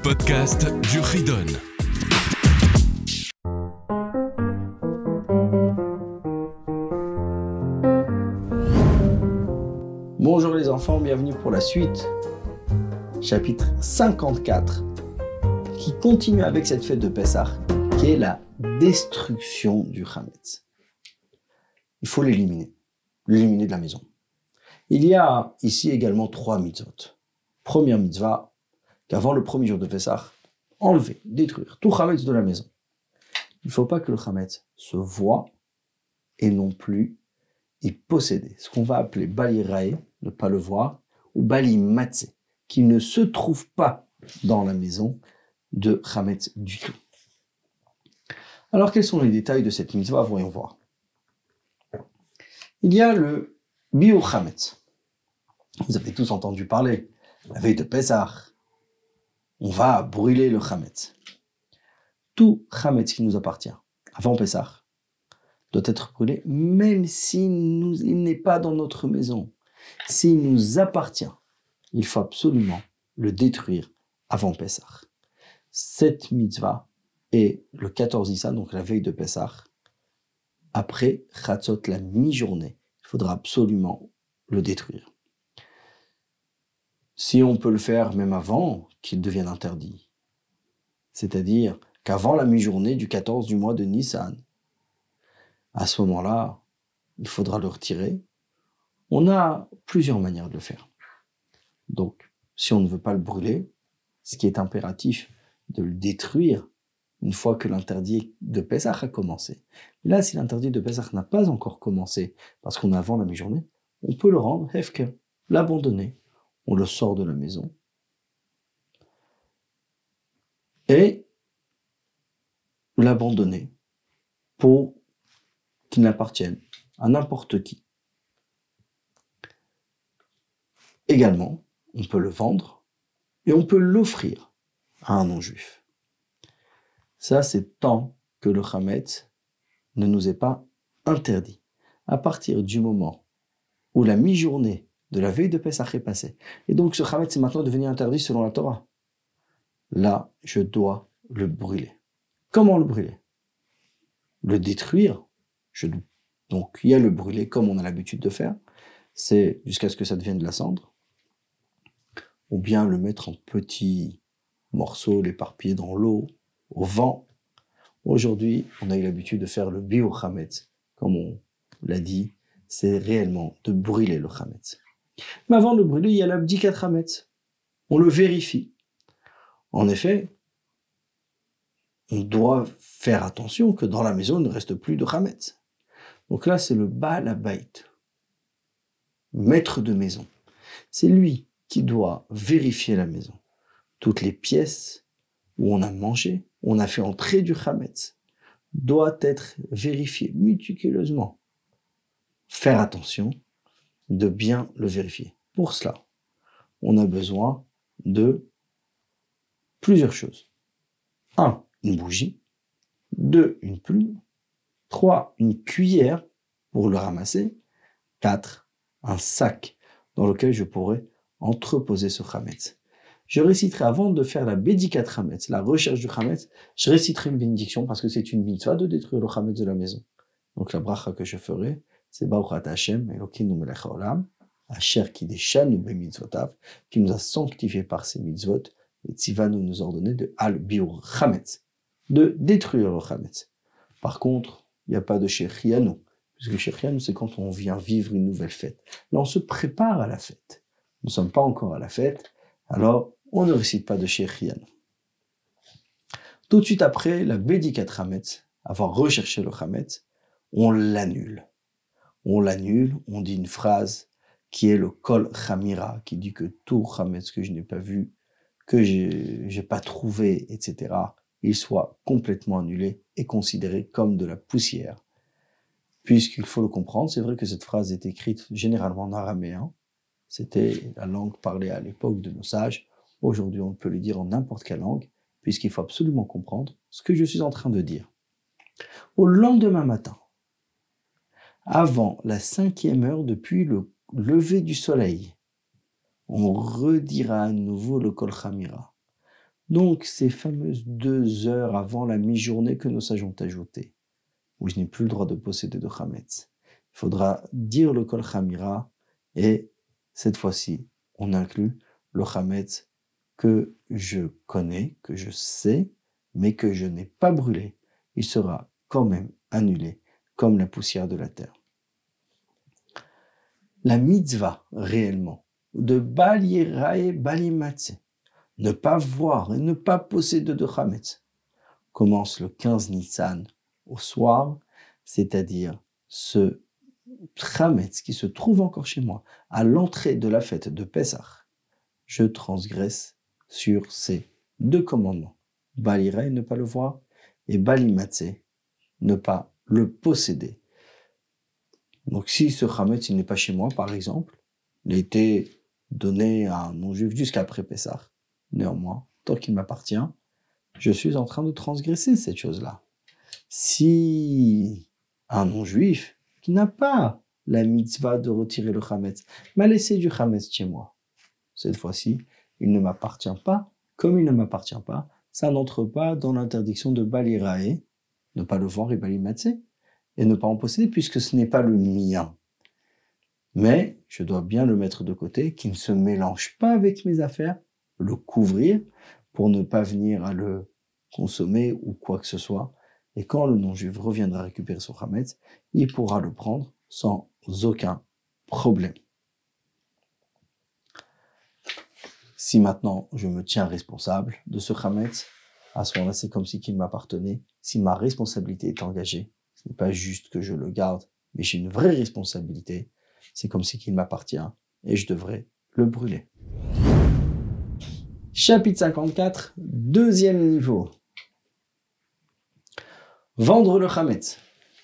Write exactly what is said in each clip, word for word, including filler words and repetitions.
podcast du Ridon. Bonjour les enfants, bienvenue pour la suite, chapitre cinquante-quatre, qui continue avec cette fête de Pessah, qui est la destruction du Hametz. Il faut l'éliminer, l'éliminer de la maison. Il y a ici également trois mitzvot. Première mitzvah, qu'avant le premier jour de Pessah, enlever, détruire tout Hametz de la maison. Il ne faut pas que le Hametz se voie et non plus y posséder. Ce qu'on va appeler Bali Rae, ne pas le voir, ou Bali Matze, qui ne se trouve pas dans la maison de Hametz du tout. Alors quels sont les détails de cette mitzvah? Voyons voir. Il y a le Biur Hametz. Vous avez tous entendu parler, la veille de Pessah, on va brûler le Hametz. Tout Hametz qui nous appartient, avant Pessah, doit être brûlé, même s'il nous, il n'est pas dans notre maison. S'il nous appartient, il faut absolument le détruire avant Pessah. Cette mitzvah est le quatorze Nissan, donc la veille de Pessah, après Chatzot, la mi-journée. Il faudra absolument le détruire. Si on peut le faire même avant qu'il devienne interdit, c'est-à-dire qu'avant la mi-journée du quatorze du mois de Nissan, à ce moment-là, il faudra le retirer. On a plusieurs manières de le faire. Donc, si on ne veut pas le brûler, ce qui est impératif de le détruire une fois que l'interdit de Pessah a commencé. Là, si l'interdit de Pessah n'a pas encore commencé, parce qu'on est avant la mi-journée, on peut le rendre hefker, l'abandonner. On le sort de la maison. Et l'abandonner pour qu'il n'appartienne à n'importe qui. Également, on peut le vendre et on peut l'offrir à un non-juif. Ça, c'est tant que le Hametz ne nous est pas interdit. À partir du moment où la mi-journée de la veille de Pessah est passée, et donc ce Hametz est maintenant devenu interdit selon la Torah, là, je dois le brûler. Comment le brûler? Le détruire. Je... Donc, il y a le brûler comme on a l'habitude de faire, c'est jusqu'à ce que ça devienne de la cendre, ou bien le mettre en petits morceaux, l'éparpiller dans l'eau, au vent. Aujourd'hui, on a eu l'habitude de faire le Biur Hametz, comme on l'a dit, c'est réellement de brûler le Hametz. Mais avant de le brûler, il y a l'abdikat Hametz. On le vérifie. En effet, on doit faire attention que dans la maison, il ne reste plus de Hametz. Donc là, c'est le Baal Habayit, maître de maison. C'est lui qui doit vérifier la maison. Toutes les pièces où on a mangé, où on a fait entrer du Hametz, doivent être vérifiées méticuleusement. Faire attention de bien le vérifier. Pour cela, on a besoin de plusieurs choses. Un, une bougie. Deux, une plume. Trois, une cuillère pour le ramasser. Quatre, un sac dans lequel je pourrais entreposer ce Hametz. Je réciterai, avant de faire la Bédikat Hametz, la recherche du Hametz, je réciterai une bénédiction parce que c'est une mitzvah de détruire le Hametz de la maison. Donc la bracha que je ferai, c'est Baruch Ata Hashem, Elokeinu melech haolam, Asher kideshanu bemitzvotav, qui nous a sanctifiés par ses mitzvot, et tzivanu nous ordonner de al biur Hametz, de détruire le Hametz. Par contre, il n'y a pas de Shechianu, puisque Shechianu, c'est quand on vient vivre une nouvelle fête. Là, on se prépare à la fête. Nous ne sommes pas encore à la fête, alors on ne récite pas de Shechianu. Tout de suite après la Bédikat Hametz, avoir recherché le Hametz, on l'annule. On l'annule, on dit une phrase qui est le Kol Chamira, qui dit que tout Hametz que je n'ai pas vu, que je n'ai pas trouvé, et cetera, il soit complètement annulé et considéré comme de la poussière. Puisqu'il faut le comprendre, c'est vrai que cette phrase est écrite généralement en araméen, c'était la langue parlée à l'époque de nos sages. Aujourd'hui, on peut le dire en n'importe quelle langue, puisqu'il faut absolument comprendre ce que je suis en train de dire. Au lendemain matin, avant la cinquième heure depuis le lever du soleil, on redira à nouveau le Kol Chamira. Donc, ces fameuses deux heures avant la mi-journée que nos sages ont ajoutées, où je n'ai plus le droit de posséder de chametz, il faudra dire le kol chamira, et cette fois-ci, on inclut le chametz que je connais, que je sais, mais que je n'ai pas brûlé. Il sera quand même annulé, comme la poussière de la terre. La mitzvah, réellement, de Bal Yirae Bal Yimatze, ne pas voir et ne pas posséder de chametz, commence le quinze Nissan au soir, c'est-à-dire ce chametz qui se trouve encore chez moi, à l'entrée de la fête de Pessah. Je transgresse sur ces deux commandements. Bal Yirae, ne pas le voir, et Bal Yimatze, ne pas le posséder. Donc si ce chametz il n'est pas chez moi, par exemple, il a été donné à un non-juif jusqu'après Pessah, néanmoins, tant qu'il m'appartient, je suis en train de transgresser cette chose-là. Si un non-juif qui n'a pas la mitzvah de retirer le chametz m'a laissé du chametz chez moi, cette fois-ci, il ne m'appartient pas. Comme il ne m'appartient pas, ça n'entre pas dans l'interdiction de Bal Yirae, ne pas le voir et Bal Yimatze, et ne pas en posséder, puisque ce n'est pas le mien. Mais je dois bien le mettre de côté, qu'il ne se mélange pas avec mes affaires, le couvrir, pour ne pas venir à le consommer ou quoi que ce soit. Et quand le non-juif reviendra récupérer son chametz, il pourra le prendre sans aucun problème. Si maintenant je me tiens responsable de ce chametz, à ce moment-là, c'est comme si il m'appartenait. Si ma responsabilité est engagée, ce n'est pas juste que je le garde, mais j'ai une vraie responsabilité, c'est comme si il m'appartient et je devrais le brûler. Chapitre cinquante-quatre, deuxième niveau. Vendre le chametz.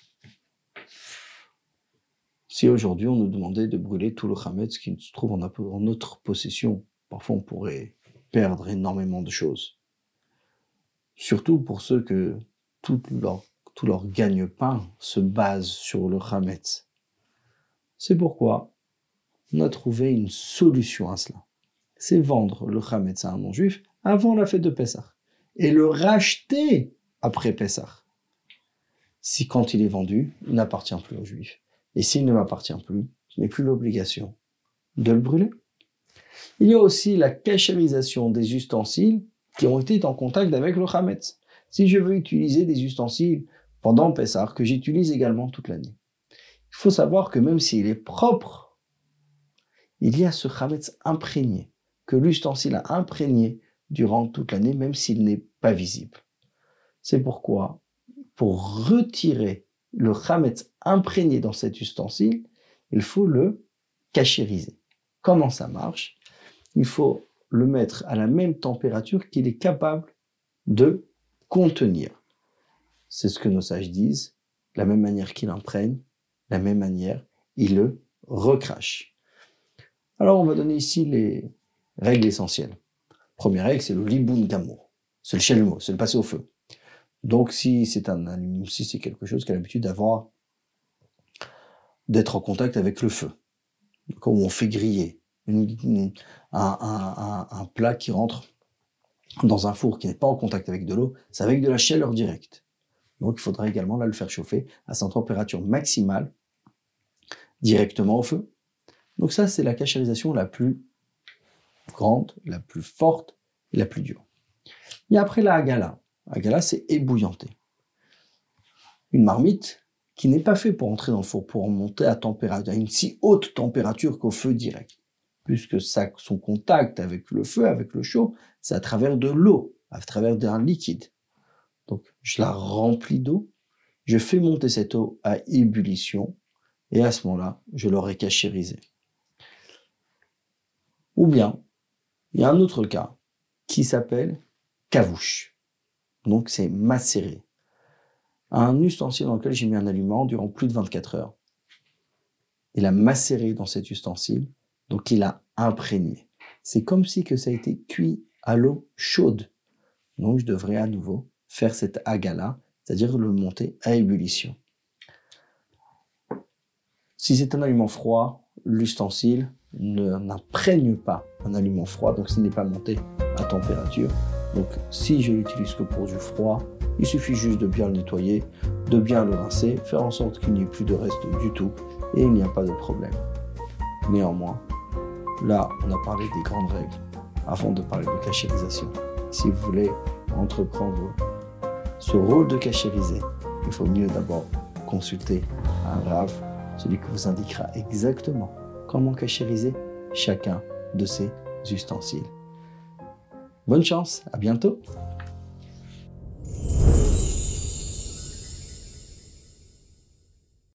Si aujourd'hui on nous demandait de brûler tout le chametz qui se trouve en, en notre possession, parfois on pourrait perdre énormément de choses. Surtout pour ceux que tout leur, tout leur gagne-pain se base sur le chametz. C'est pourquoi on a trouvé une solution à cela. C'est vendre le chametz à un non-juif avant la fête de Pessah et le racheter après Pessah. Si quand il est vendu, il n'appartient plus au juif. Et s'il ne m'appartient plus, je n'ai plus l'obligation de le brûler. Il y a aussi la cachérisation des ustensiles qui ont été en contact avec le chametz. Si je veux utiliser des ustensiles pendant Pessah, que j'utilise également toute l'année, il faut savoir que même s'il est propre, il y a ce chametz imprégné, que l'ustensile a imprégné durant toute l'année, même s'il n'est pas visible. C'est pourquoi, pour retirer le chametz imprégné dans cet ustensile, il faut le cachériser. Comment ça marche? Il faut le mettre à la même température qu'il est capable de contenir. C'est ce que nos sages disent, de la même manière qu'il imprègne, de la même manière, il le recrache. Alors on va donner ici les règles essentielles. Première règle, c'est le liboun gamour. C'est le shelmo, c'est le passer au feu. Donc si c'est un si c'est quelque chose qui a l'habitude d'avoir d'être en contact avec le feu, quand on fait griller une, une, un, un, un, un plat qui rentre dans un four qui n'est pas en contact avec de l'eau, c'est avec de la chaleur directe. Donc il faudra également là le faire chauffer à sa température maximale directement au feu. Donc ça, c'est la cachérisation la plus grande, la plus forte et la plus dure. Et après la hagala. Hagala, c'est ébouillanter. Une marmite qui n'est pas faite pour entrer dans le four, pour monter à température, à une si haute température qu'au feu direct. Puisque ça, son contact avec le feu, avec le chaud, c'est à travers de l'eau, à travers d'un liquide. Donc, je la remplis d'eau, je fais monter cette eau à ébullition, et à ce moment-là, je l'aurai cachérisé. Ou bien, il y a un autre cas qui s'appelle kavouche. Donc, c'est macéré. Un ustensile dans lequel j'ai mis un aliment durant plus de vingt-quatre heures. Il a macéré dans cet ustensile, donc il a imprégné. C'est comme si que ça a été cuit à l'eau chaude. Donc, je devrais à nouveau faire cette hagala, c'est-à-dire le monter à ébullition. Si c'est un aliment froid, l'ustensile ne, n'imprègne pas un aliment froid, donc s'il n'est pas monté à température, Donc si je l'utilise que pour du froid, il suffit juste de bien le nettoyer, de bien le rincer, faire en sorte qu'il n'y ait plus de reste du tout et il n'y a pas de problème. Néanmoins, là on a parlé des grandes règles avant de parler de cachérisation. Si vous voulez entreprendre ce rôle de cachériser, il faut mieux d'abord consulter un rav, celui qui vous indiquera exactement comment cachériser chacun de ces ustensiles. Bonne chance, à bientôt!